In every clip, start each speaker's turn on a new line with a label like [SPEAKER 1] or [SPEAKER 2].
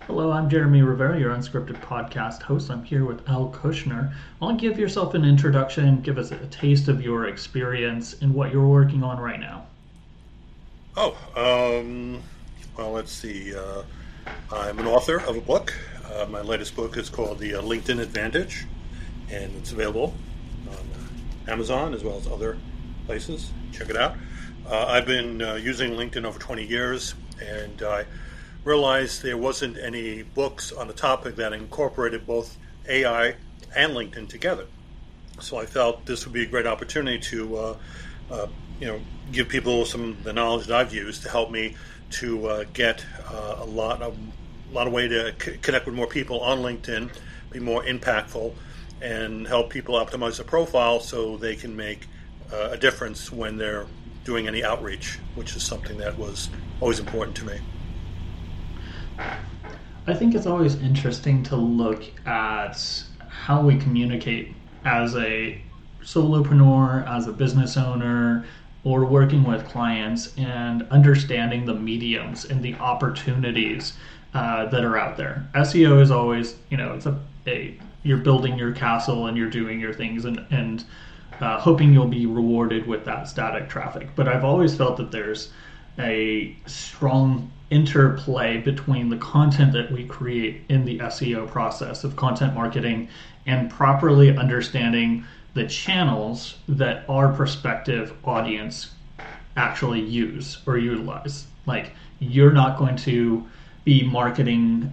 [SPEAKER 1] Hello, I'm Jeremy Rivera, your unscripted podcast host. I'm here with Al Kushner. I'll give yourself an introduction, give us a taste of your experience and what you're working on right now.
[SPEAKER 2] Oh, well, let's see. I'm an author of a book. My latest book is called The LinkedIn Advantage, and it's available on Amazon as well as other places. Check it out. I've been using LinkedIn over 20 years, and I realized there wasn't any books on the topic that incorporated both AI and LinkedIn together. So I felt this would be a great opportunity to, give people some of the knowledge that I've used to help me to get a lot of way to connect with more people on LinkedIn, be more impactful, and help people optimize their profile so they can make a difference when they're doing any outreach, which is something that was always important to me.
[SPEAKER 1] I think it's always interesting to look at how we communicate as a solopreneur, as a business owner, or working with clients and understanding the mediums and the opportunities that are out there. SEO is always, it's you're building your castle and you're doing your things and hoping you'll be rewarded with that static traffic. But I've always felt that there's a strong interplay between the content that we create in the SEO process of content marketing and properly understanding the channels that our prospective audience actually use or utilize. Like, you're not going to be marketing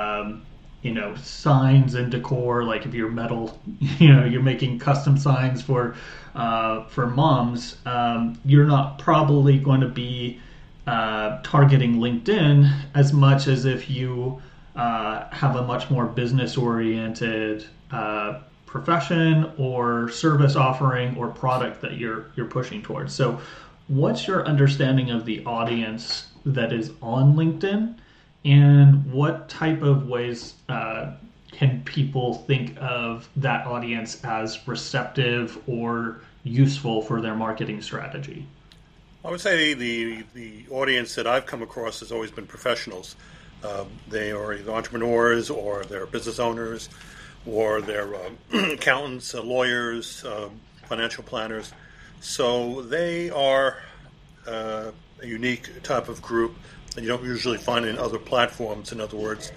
[SPEAKER 1] signs and decor. Like, if you're metal, you're making custom signs for moms, you're not probably going to be targeting LinkedIn as much as if you have a much more business oriented profession or service offering or product that you're pushing towards. So what's your understanding of the audience that is on LinkedIn, and what type of ways can people think of that audience as receptive or useful for their marketing strategy?
[SPEAKER 2] I would say the audience that I've come across has always been professionals. They are either entrepreneurs or they're business owners or they're accountants, lawyers, financial planners. So they are a unique type of group that you don't usually find in other platforms. In other words,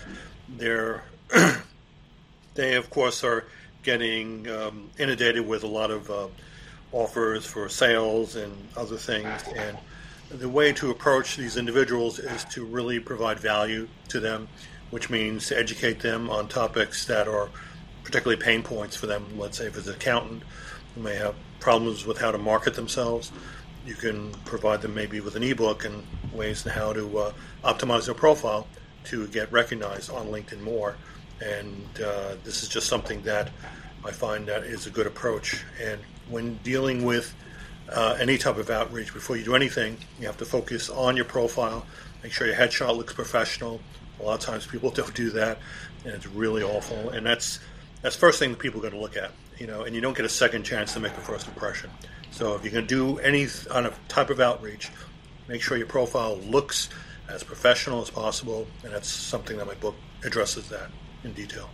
[SPEAKER 2] they of course are getting inundated with a lot of offers for sales and other things, and the way to approach these individuals is to really provide value to them, which means to educate them on topics that are particularly pain points for them. Let's say if it's an accountant who may have problems with how to market themselves, you can provide them maybe with an ebook and ways on how to optimize their profile to get recognized on LinkedIn more. And this is just something that I find that is a good approach. And when dealing with any type of outreach, before you do anything, you have to focus on your profile, make sure your headshot looks professional. A lot of times people don't do that, and it's really awful. And that's first thing that people are going to look at, and you don't get a second chance to make a first impression. So if you're going to do any kind of type of outreach, make sure your profile looks as professional as possible, and that's something that my book addresses that in detail.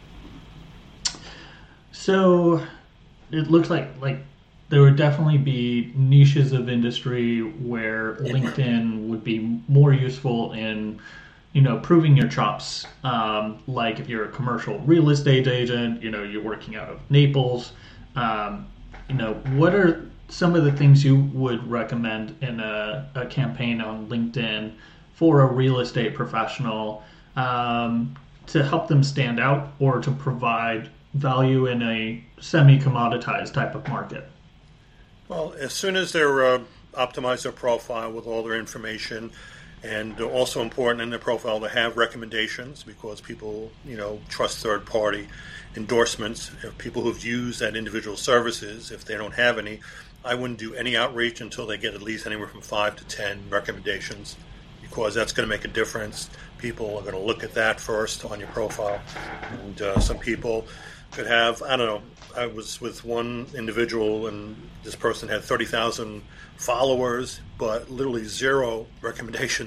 [SPEAKER 1] So it looks like there would definitely be niches of industry where LinkedIn would be more useful in, proving your chops. Like if you're a commercial real estate agent, you're working out of Naples. What are some of the things you would recommend in a campaign on LinkedIn for a real estate professional to help them stand out or to provide value in a semi-commoditized type of market?
[SPEAKER 2] Well, as soon as they're optimize their profile with all their information, and also important in their profile to have recommendations, because people, trust third-party endorsements of people who've used that individual services. If they don't have any, I wouldn't do any outreach until they get at least anywhere from 5 to 10 recommendations, because that's going to make a difference. People are going to look at that first on your profile, and some people could have, I don't know, I was with one individual and this person had 30,000 followers, but literally zero recommendations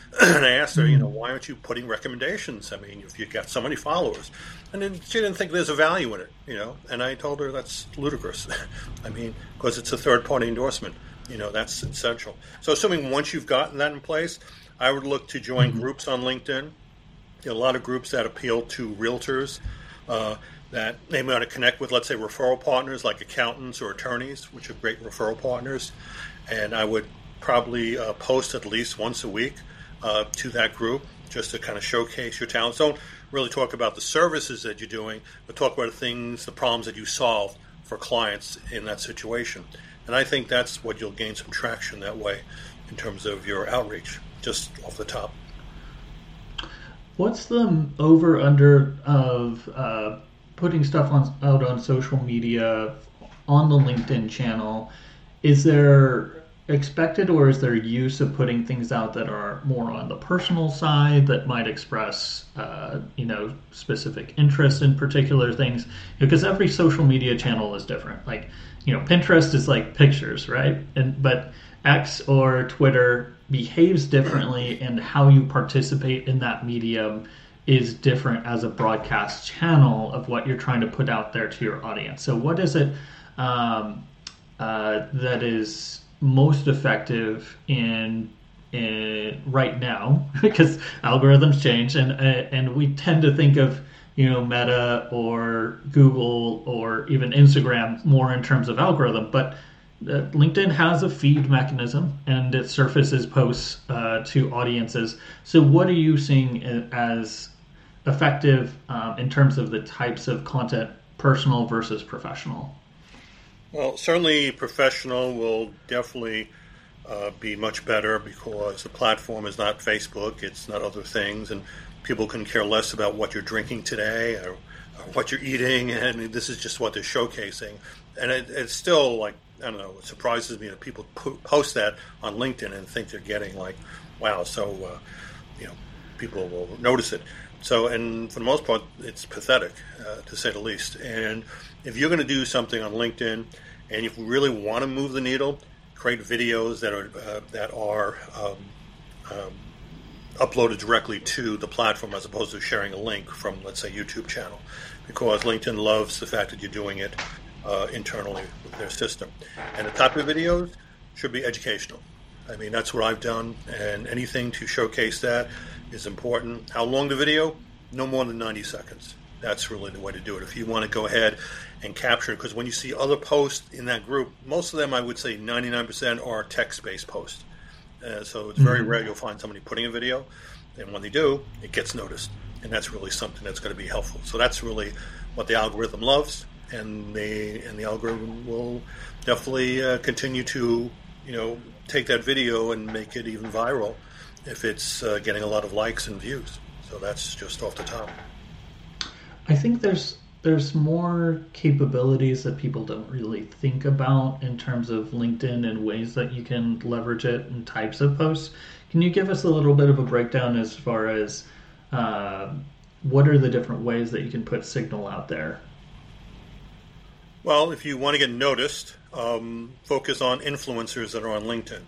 [SPEAKER 2] And I asked her, why aren't you putting recommendations? I mean, if you've got so many followers. And then she didn't think there's a value in it, And I told her that's ludicrous. I mean, because it's a third-party endorsement. That's essential. So assuming once you've gotten that in place, I would look to join groups on LinkedIn. A lot of groups that appeal to realtors that they want to connect with, let's say, referral partners like accountants or attorneys, which are great referral partners. And I would probably post at least once a week to that group just to kind of showcase your talents. Don't really talk about the services that you're doing, but talk about the problems that you solve for clients in that situation. And I think that's what you'll gain some traction that way in terms of your outreach, just off the top.
[SPEAKER 1] What's the over-under of putting stuff out on social media on the LinkedIn channel? Is there expected or is there use of putting things out that are more on the personal side that might express specific interest in particular things? Because every social media channel is different. Like, Pinterest is like pictures, right? But X or Twitter behaves differently, and how you participate in that medium is different as a broadcast channel of what you're trying to put out there to your audience. So what is it that is most effective in right now? Because algorithms change, and we tend to think of Meta or Google or even Instagram more in terms of algorithm, but LinkedIn has a feed mechanism and it surfaces posts to audiences. So what are you seeing as effective in terms of the types of content, personal versus professional?
[SPEAKER 2] Well, certainly professional will definitely be much better because the platform is not Facebook, it's not other things, and people can care less about what you're drinking today or what you're eating, and this is just what they're showcasing. And it's still like, I don't know, it surprises me that people post that on LinkedIn and think they're getting like, wow, so, people will notice it. So, and for the most part, it's pathetic, to say the least. And if you're going to do something on LinkedIn and if you really want to move the needle, create videos that are uploaded directly to the platform as opposed to sharing a link from, let's say, YouTube channel, because LinkedIn loves the fact that you're doing it internally with their system. And the type of videos should be educational. I mean, that's what I've done, and anything to showcase that is important. How long the video? No more than 90 seconds. That's really the way to do it. If you want to go ahead and capture it, because when you see other posts in that group, most of them, I would say 99% are text-based posts. So it's very rare you'll find somebody putting a video, and when they do, it gets noticed. And that's really something that's going to be helpful. So that's really what the algorithm loves, and the algorithm will definitely continue to, take that video and make it even viral if it's getting a lot of likes and views. So that's just off the top.
[SPEAKER 1] I think there's more capabilities that people don't really think about in terms of LinkedIn and ways that you can leverage it and types of posts. Can you give us a little bit of a breakdown as far as what are the different ways that you can put signal out there?
[SPEAKER 2] Well, if you want to get noticed, focus on influencers that are on LinkedIn.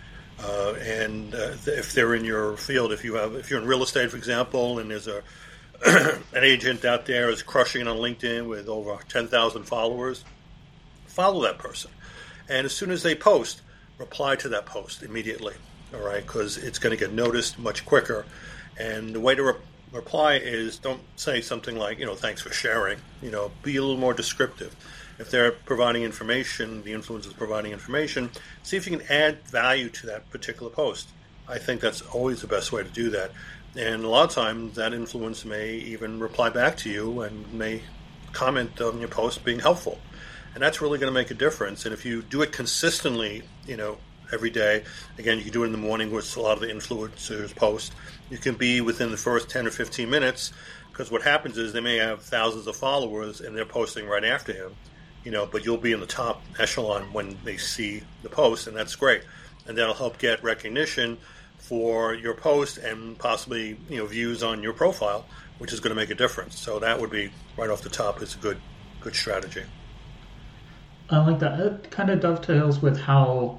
[SPEAKER 2] And if they're in your field, if you're in real estate, for example, and there's an agent out there is crushing it on LinkedIn with over 10,000 followers, follow that person. And as soon as they post, reply to that post immediately, all right, because it's going to get noticed much quicker. And the way to reply is don't say something like, thanks for sharing, be a little more descriptive. If they're providing information, the influencer is providing information, see if you can add value to that particular post. I think that's always the best way to do that. And a lot of times that influence may even reply back to you and may comment on your post being helpful. And that's really going to make a difference. And if you do it consistently, every day, again, you can do it in the morning, which a lot of the influencers post. You can be within the first 10 or 15 minutes, because what happens is they may have thousands of followers and they're posting right after him, but you'll be in the top echelon when they see the post, and that's great. And that'll help get recognition for your post and possibly views on your profile, which is going to make a difference. So that would be right off the top. It's a good strategy.
[SPEAKER 1] I like that. It kind of dovetails with how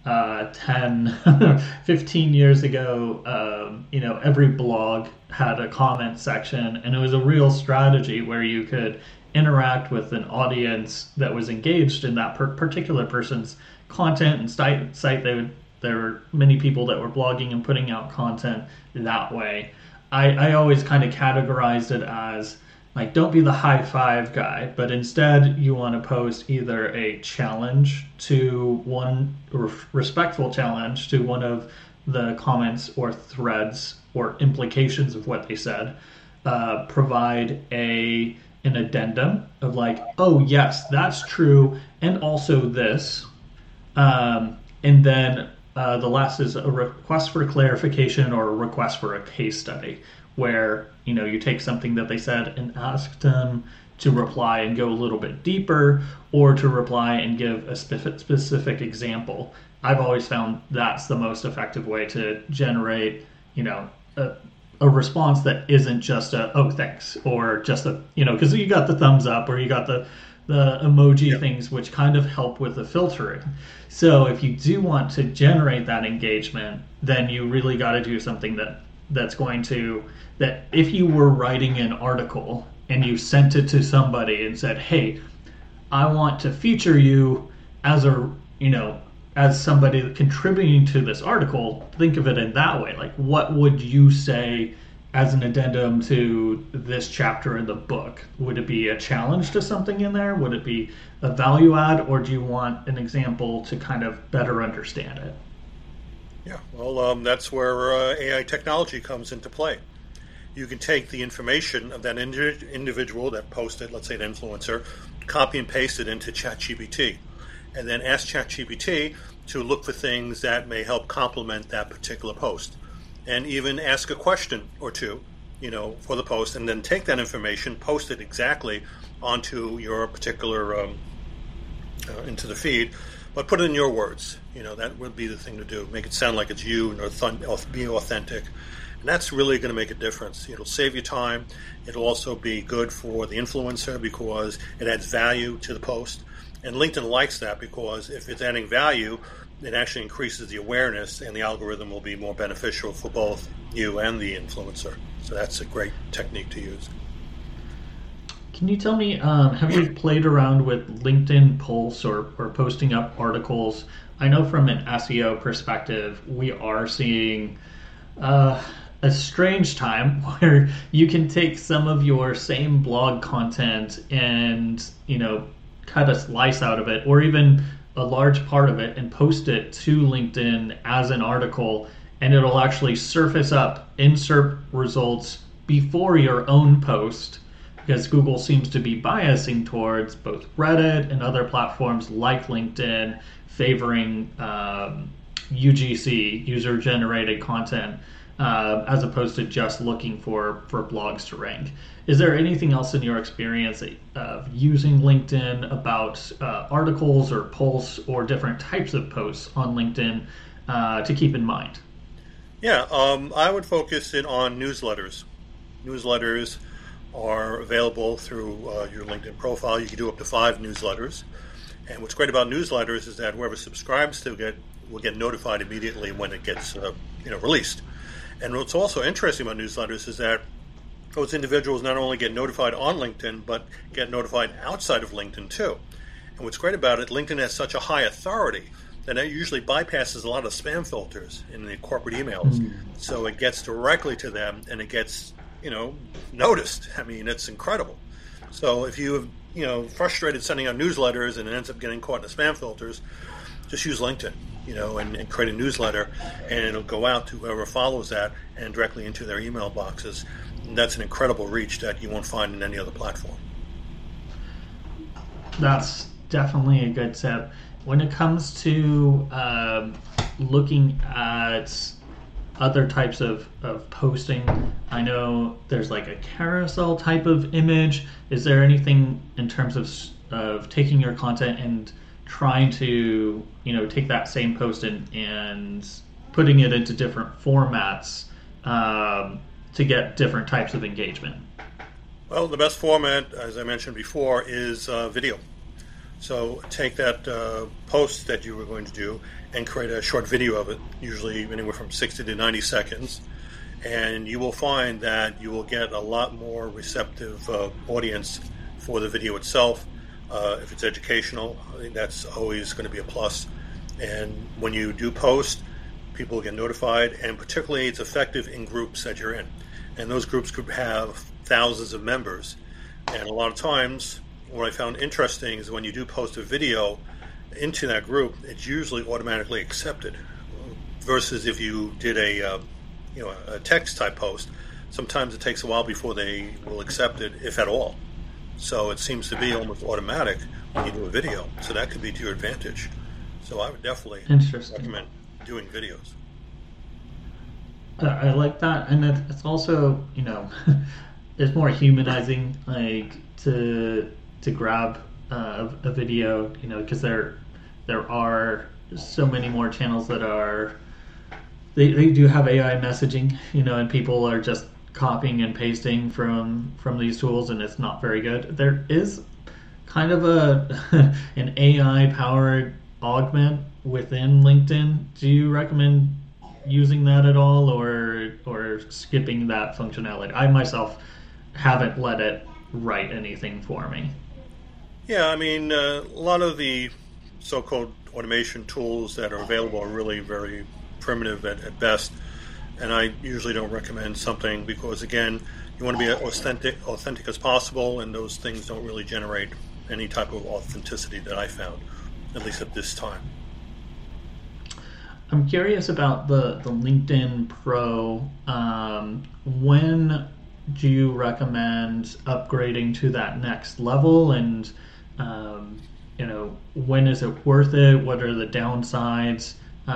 [SPEAKER 1] 10, 15 years ago, every blog had a comment section, and it was a real strategy where you could interact with an audience that was engaged in that particular person's content and site. There were many people that were blogging and putting out content that way. I always kind of categorized it as like, don't be the high five guy, but instead you want to post either a challenge to one, respectful challenge to one of the comments or threads or implications of what they said. Provide an addendum of like, oh yes, that's true, and also this. And then the last is a request for clarification or a request for a case study, where you take something that they said and ask them to reply and go a little bit deeper, or to reply and give a specific example. I've always found that's the most effective way to generate a response that isn't just a oh thanks, or just a because you got the thumbs up or you got the emoji things, which kind of help with the filtering. So if you do want to generate that engagement, then you really got to do something that if you were writing an article and you sent it to somebody and said, hey, I want to feature you as as somebody contributing to this article, think of it in that way. Like, what would you say as an addendum to this chapter in the book? Would it be a challenge to something in there? Would it be a value add? Or do you want an example to kind of better understand it?
[SPEAKER 2] Yeah, well, that's where AI technology comes into play. You can take the information of that individual that posted, let's say an influencer, copy and paste it into ChatGPT, and then ask ChatGPT to look for things that may help complement that particular post, and even ask a question or two, for the post, and then take that information, post it exactly onto your particular into the feed, but put it in your words. That would be the thing to do. Make it sound like it's you, and be authentic. And that's really going to make a difference. It'll save you time. It'll also be good for the influencer because it adds value to the post. And LinkedIn likes that because if it's adding value, it actually increases the awareness, and the algorithm will be more beneficial for both you and the influencer. So that's a great technique to use.
[SPEAKER 1] Can you tell me, have you played around with LinkedIn Pulse or posting up articles? I know from an SEO perspective, we are seeing a strange time where you can take some of your same blog content and, cut a slice out of it, or even a large part of it, and post it to LinkedIn as an article, and it'll actually surface up in SERP results before your own post, because Google seems to be biasing towards both Reddit and other platforms like LinkedIn, favoring UGC, user-generated content, as opposed to just looking for blogs to rank. Is there anything else in your experience of using LinkedIn about articles or Pulse or different types of posts on LinkedIn to keep in mind?
[SPEAKER 2] Yeah, I would focus in on newsletters. Newsletters are available through your LinkedIn profile. You can do up to 5 newsletters. And what's great about newsletters is that whoever subscribes to it will get notified immediately when it gets released. And what's also interesting about newsletters is that those individuals not only get notified on LinkedIn, but get notified outside of LinkedIn too. And what's great about it, LinkedIn has such a high authority that it usually bypasses a lot of spam filters in the corporate emails. So it gets directly to them, and it gets, noticed. I mean, it's incredible. So if you frustrated sending out newsletters and it ends up getting caught in the spam filters, just use LinkedIn, and create a newsletter, and it'll go out to whoever follows that and directly into their email boxes. And that's an incredible reach that you won't find in any other platform.
[SPEAKER 1] That's definitely a good tip. When it comes to looking at other types of posting, I know there's like a carousel type of image. Is there anything in terms of taking your content and trying to take that same post and putting it into different formats to get different types of engagement?
[SPEAKER 2] Well, the best format, as I mentioned before, is video. So take that post that you were going to do and create a short video of it, usually anywhere from 60 to 90 seconds. And you will find that you will get a lot more receptive audience for the video itself. If it's educational, I think that's always going to be a plus. And when you do post, people get notified, and particularly it's effective in groups that you're in. And those groups could have thousands of members. And a lot of times, what I found interesting is when you do post a video into that group, it's usually automatically accepted. Versus if you did a text type post, sometimes it takes a while before they will accept it, if at all. So it seems to be almost automatic when you do a video. So that could be to your advantage. So I would definitely recommend doing videos.
[SPEAKER 1] I like that, and it's also, it's more humanizing, like to grab a video, because there are so many more channels that are they do have AI messaging, and people are just copying and pasting from these tools, and it's not very good. There is kind of an AI powered augment within LinkedIn. Do you recommend using that at all, or skipping that functionality? I myself haven't let it write anything for me.
[SPEAKER 2] Yeah, I mean, a lot of the so-called automation tools that are available are really very primitive at best, and I usually don't recommend something because, again, you want to be as authentic as possible, and those things don't really generate any type of authenticity that I found, at least at this time.
[SPEAKER 1] I'm curious about the LinkedIn Pro. When do you recommend upgrading to that next level? And when is it worth it? What are the downsides?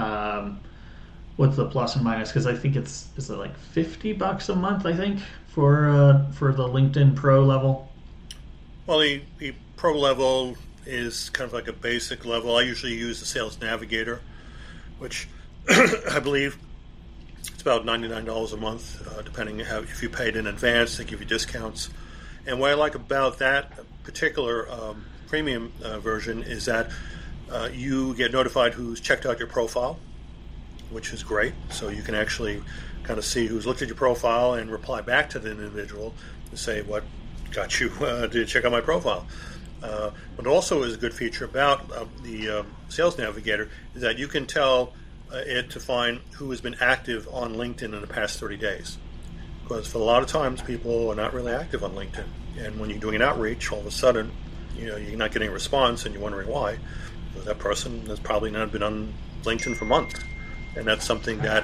[SPEAKER 1] What's the plus and minus? Because I think is it like $50 a month? I think for the LinkedIn Pro level.
[SPEAKER 2] Well, the Pro level is kind of like a basic level. I usually use the Sales Navigator, which I believe it's about $99 a month, depending if you paid in advance. They give you discounts. And what I like about that particular premium version is that you get notified who's checked out your profile, which is great. So you can actually kind of see who's looked at your profile and reply back to the individual and say, what got you to check out my profile? But also is a good feature about the Sales Navigator is that you can tell it to find who has been active on LinkedIn in the past 30 days. Because for a lot of times people are not really active on LinkedIn. And when you're doing an outreach, all of a sudden, you're not getting a response and you're wondering why. Because that person has probably not been on LinkedIn for months. And that's something that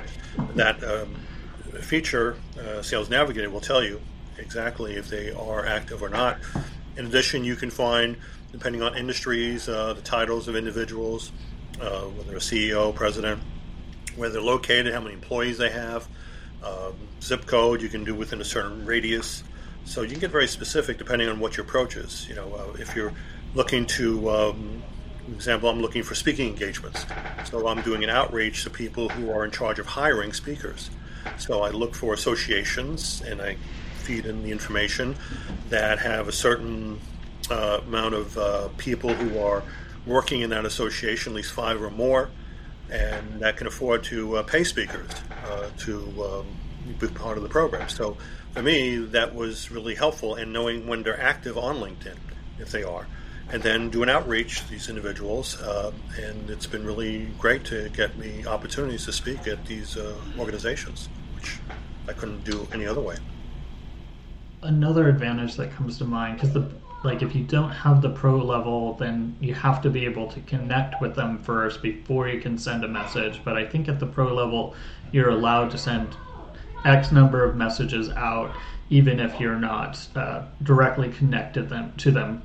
[SPEAKER 2] feature, Sales Navigator, will tell you exactly if they are active or not. In addition, you can find, depending on industries, the titles of individuals, whether a CEO, president, where they're located, how many employees they have, zip code you can do within a certain radius. So you can get very specific depending on what your approach is. If you're looking to, for example, I'm looking for speaking engagements. So I'm doing an outreach to people who are in charge of hiring speakers. So I look for associations and I feed in the information that have a certain amount of people who are working in that association, at least 5 or more, and that can afford to pay speakers to be part of the program. So for me, that was really helpful in knowing when they're active on LinkedIn, if they are, and then do an outreach to these individuals. And it's been really great to get me opportunities to speak at these organizations, which I couldn't do any other way.
[SPEAKER 1] Another advantage that comes to mind, because if you don't have the pro level, then you have to be able to connect with them first before you can send a message. But I think at the pro level, you're allowed to send X number of messages out, even if you're not directly connected to them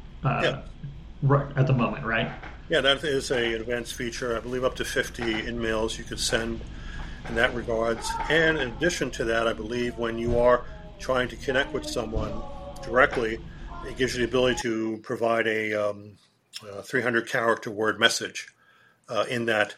[SPEAKER 1] right at the moment, right?
[SPEAKER 2] Yeah, that is an advanced feature. I believe up to 50 in-mails you could send in that regards. And in addition to that, I believe when you are trying to connect with someone directly, it gives you the ability to provide a 300-character word message in that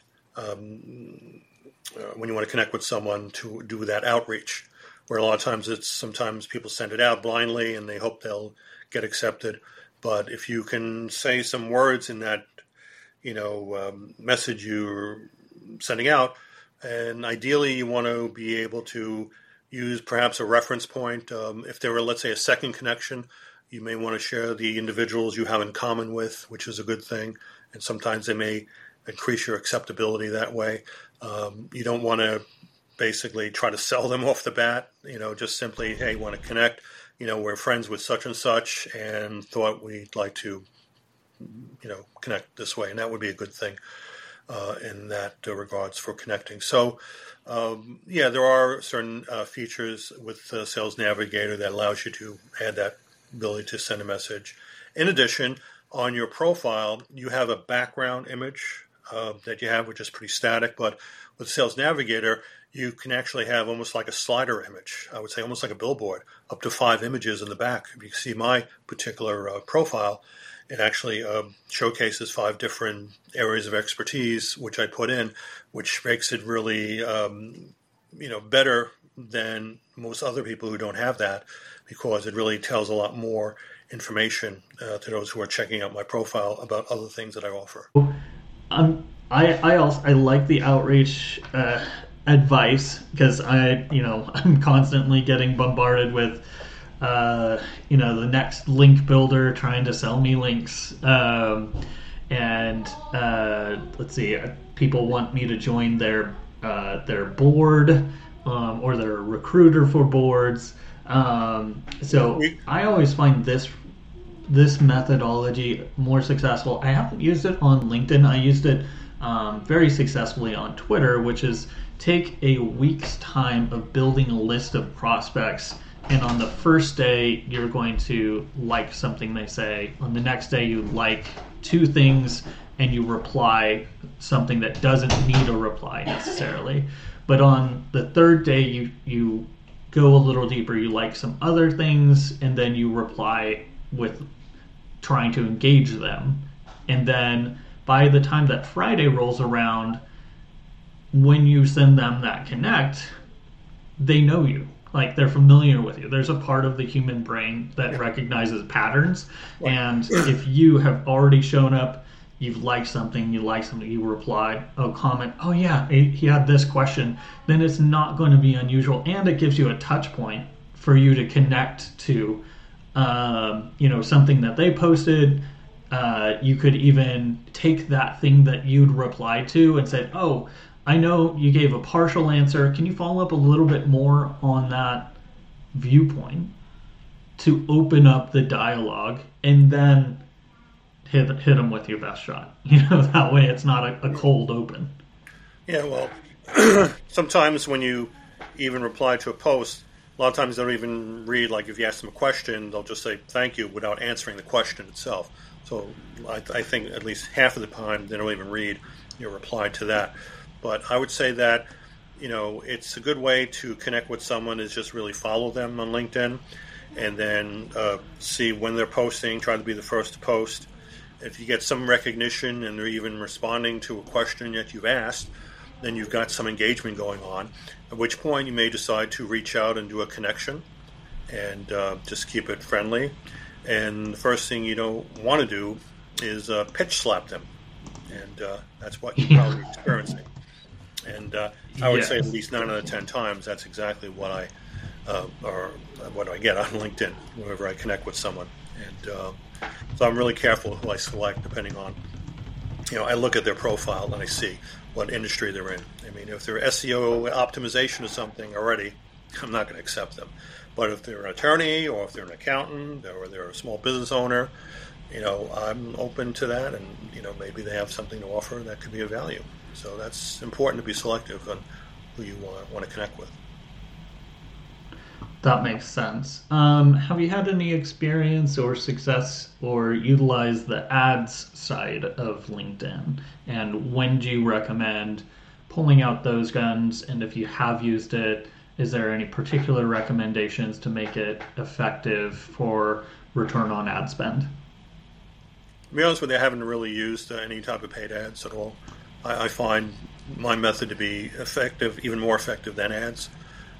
[SPEAKER 2] when you want to connect with someone to do that outreach, where a lot of times sometimes people send it out blindly and they hope they'll get accepted. But if you can say some words in that, message you're sending out, and ideally you want to be able to use perhaps a reference point. If there were, let's say, a second connection, you may want to share the individuals you have in common with, which is a good thing. And sometimes they may increase your acceptability that way. You don't want to basically try to sell them off the bat, just simply, hey, want to connect, we're friends with such and such and thought we'd like to, connect this way. And that would be a good thing in that regards for connecting. So, there are certain features with Sales Navigator that allows you to add that ability to send a message. In addition, on your profile, you have a background image that you have, which is pretty static, but with Sales Navigator, you can actually have almost like a slider image. I would say almost like a billboard, up to 5 images in the back. If you can see my particular profile, it actually showcases 5 different areas of expertise, which I put in, which makes it really, better than most other people who don't have that, because it really tells a lot more information to those who are checking out my profile about other things that I offer.
[SPEAKER 1] I like the outreach advice, because I'm constantly getting bombarded with the next link builder trying to sell me links, and let's see, people want me to join their board, or their recruiter for boards. So I always find this methodology more successful. I haven't used it on LinkedIn. I used it very successfully on Twitter, which is take a week's time of building a list of prospects, and on the first day you're going to like something they say. On the next day you like 2 things and you reply something that doesn't need a reply necessarily. But on the third day you go a little deeper, you like some other things, and then you reply with trying to engage them. And then by the time that Friday rolls around, when you send them that connect, they know you. Like, they're familiar with you. There's a part of the human brain that recognizes patterns. And if you have already shown up, you've liked something, you reply, comment, oh yeah, he had this question, then it's not going to be unusual. And it gives you a touch point for you to connect to, something that they posted. You could even take that thing that you'd reply to and say, oh, I know you gave a partial answer. Can you follow up a little bit more on that viewpoint, to open up the dialogue, and then hit them with your best shot? That way it's not a cold open.
[SPEAKER 2] Yeah, well, sometimes when you even reply to a post, a lot of times they don't even read, like if you ask them a question, they'll just say thank you without answering the question itself. So I think at least half of the time they don't even read your reply to that. But I would say that, it's a good way to connect with someone is just really follow them on LinkedIn, and then see when they're posting, try to be the first to post. If you get some recognition and they're even responding to a question that you've asked, then you've got some engagement going on, at which point you may decide to reach out and do a connection and just keep it friendly. And the first thing you don't want to do is pitch slap them, and that's what you're probably experiencing. And I would say at least 9 out of 10 times that's exactly what I get on LinkedIn whenever I connect with someone. And so I'm really careful who I select, depending on, I look at their profile and I see what industry they're in. I mean, if they're SEO optimization or something already, I'm not going to accept them. But if they're an attorney, or if they're an accountant, or they're a small business owner, I'm open to that, and maybe they have something to offer that could be of value. So that's important to be selective on who you want to connect with.
[SPEAKER 1] That makes sense. Have you had any experience or success or utilized the ads side of LinkedIn? And when do you recommend pulling out those guns? And if you have used it, is there any particular recommendations to make it effective for return on ad spend?
[SPEAKER 2] To be honest with you, I haven't really used any type of paid ads at all. I find my method to be effective, even more effective than ads,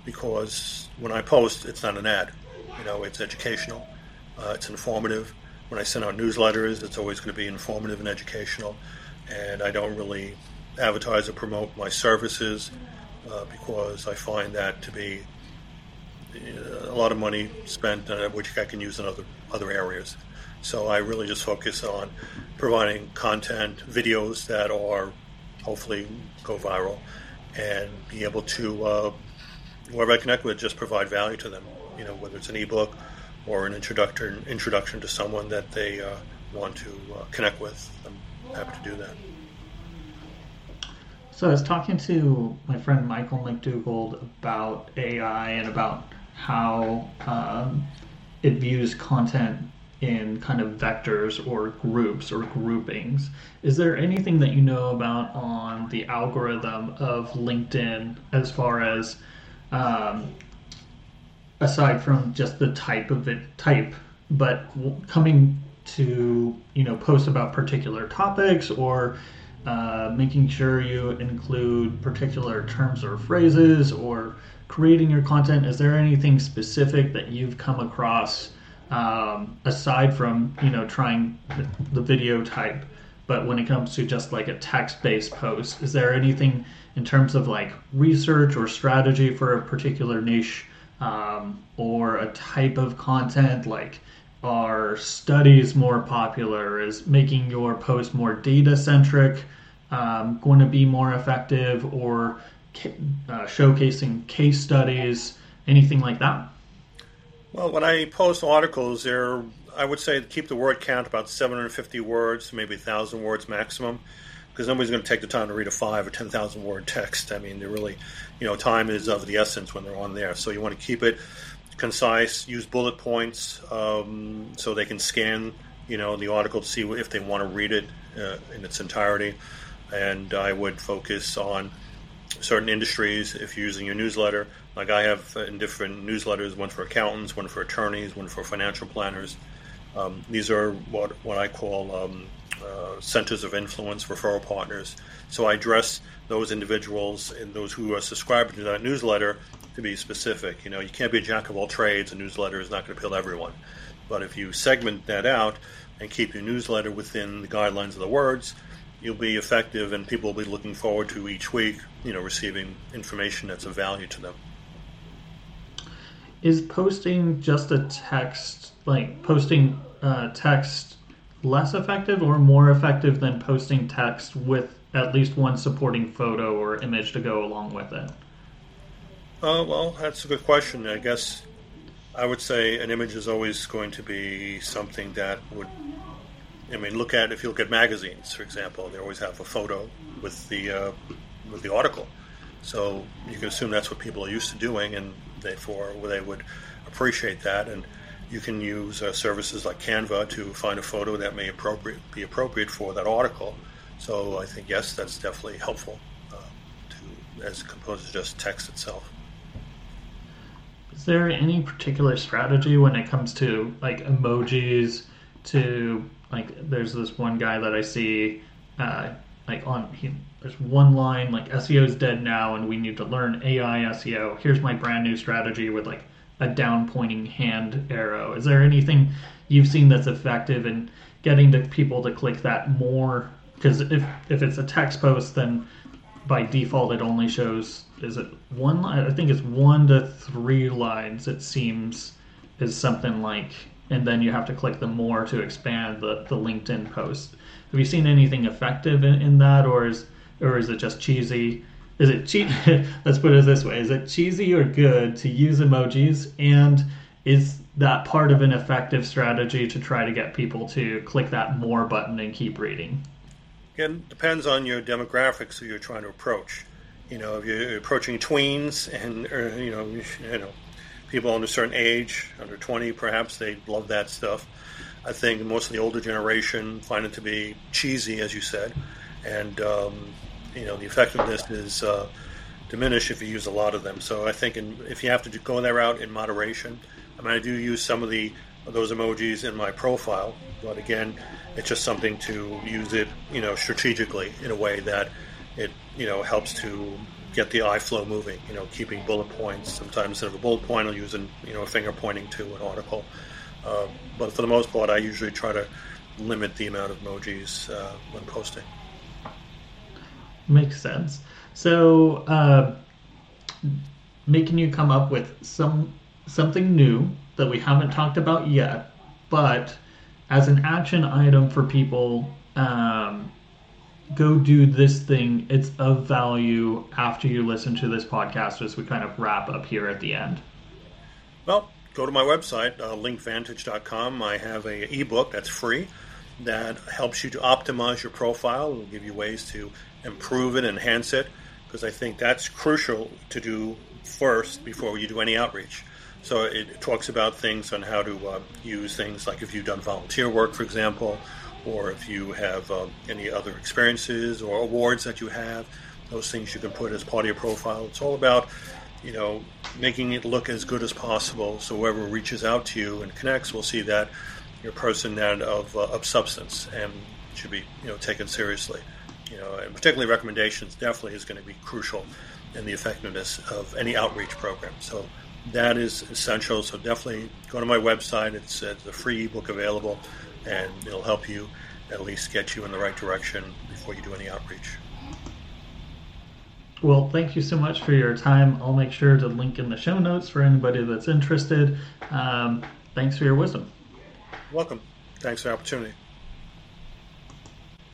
[SPEAKER 2] because when I post, it's not an ad. It's educational, it's informative, when I send out newsletters, it's always going to be informative and educational. And I don't really advertise or promote my services because I find that to be a lot of money spent, which I can use in other areas. So I really just focus on providing content, videos that are hopefully go viral, and be able to, whoever I connect with, just provide value to them. Whether it's an ebook or an introduction to someone that they want to connect with, I'm happy to do that.
[SPEAKER 1] So I was talking to my friend Michael McDougald about AI and about how it views content in kind of vectors or groups or groupings. Is there anything that you know about on the algorithm of LinkedIn as far as aside from just the type, but coming to post about particular topics or making sure you include particular terms or phrases or creating your content? Is there anything specific that you've come across aside from trying the video type, but when it comes to just like a text-based post, is there anything in terms of like research or strategy for a particular niche or a type of content? Like, are studies more popular? Is making your post more data-centric going to be more effective, or showcasing case studies, anything like that?
[SPEAKER 2] Well, when I post articles, I would say keep the word count about 750 words, maybe 1,000 words maximum, because nobody's going to take the time to read a 5 or 10,000 word text. I mean, they're really, time is of the essence when they're on there. So you want to keep it concise, use bullet points so they can scan, the article to see if they want to read it in its entirety. And I would focus on certain industries if you're using your newsletter. Like I have in different newsletters, one for accountants, one for attorneys, one for financial planners. These are what I call centers of influence, referral partners. So I address those individuals and those who are subscribed to that newsletter to be specific. You can't be a jack of all trades. A newsletter is not going to appeal to everyone. But if you segment that out and keep your newsletter within the guidelines of the words, you'll be effective, and people will be looking forward to each week, receiving information that's of value to them.
[SPEAKER 1] Is posting just a text, like posting text, less effective or more effective than posting text with at least one supporting photo or image to go along with it?
[SPEAKER 2] Well, that's a good question. I guess I would say an image is always going to be something that would, if you look at magazines, for example, they always have a photo with the article. So you can assume that's what people are used to doing, and therefore they would appreciate that. And you can use services like Canva to find a photo that may be appropriate for that article. So I think, yes, that's definitely helpful as opposed to just text itself.
[SPEAKER 1] Is there any particular strategy when it comes to like emojis? To like, there's this one guy that I see there's one line like SEO is dead now and we need to learn AI SEO. Here's my brand new strategy with like a down pointing hand arrow. Is there anything you've seen that's effective in getting the people to click that more? Because if it's a text post, then by default it only shows, is it one line? I think it's 1 to 3 lines, it seems, is something like, and then you have to click the more to expand the LinkedIn post. Have you seen anything effective in that, or is it just cheesy? Is it let's put it this way: is it cheesy or good to use emojis, and is that part of an effective strategy to try to get people to click that more button and keep reading?
[SPEAKER 2] Again, depends on your demographics who you're trying to approach. If you're approaching tweens and people under a certain age, under 20 perhaps, they love that stuff. I think most of the older generation find it to be cheesy, as you said, and the effectiveness is diminished if you use a lot of them. So I think if you have to go that route in moderation, I do use some of those emojis in my profile, but again, it's just something to use it, strategically in a way that it, helps to get the eye flow moving. Keeping bullet points. Sometimes instead of a bullet point, I'll use a finger pointing to an article. But for the most part, I usually try to limit the amount of emojis when posting.
[SPEAKER 1] Makes sense. So, making you come up with something new that we haven't talked about yet, but as an action item for people, go do this thing. It's of value after you listen to this podcast as we kind of wrap up here at the end.
[SPEAKER 2] Well, go to my website, linkvantage.com. I have an ebook that's free that helps you to optimize your profile. It will give you ways to improve it, enhance it, because I think that's crucial to do first before you do any outreach. So it talks about things on how to use things like if you've done volunteer work, for example, or if you have any other experiences or awards that you have, those things you can put as part of your profile. It's all about, making it look as good as possible, so whoever reaches out to you and connects will see that you're a person that of substance and should be taken seriously. And particularly recommendations definitely is going to be crucial in the effectiveness of any outreach program. So that is essential. So definitely go to my website. It's a free ebook available, and it'll help you at least get you in the right direction before you do any outreach.
[SPEAKER 1] Well, thank you so much for your time. I'll make sure to link in the show notes for anybody that's interested. Thanks for your wisdom.
[SPEAKER 2] Welcome. Thanks for the opportunity.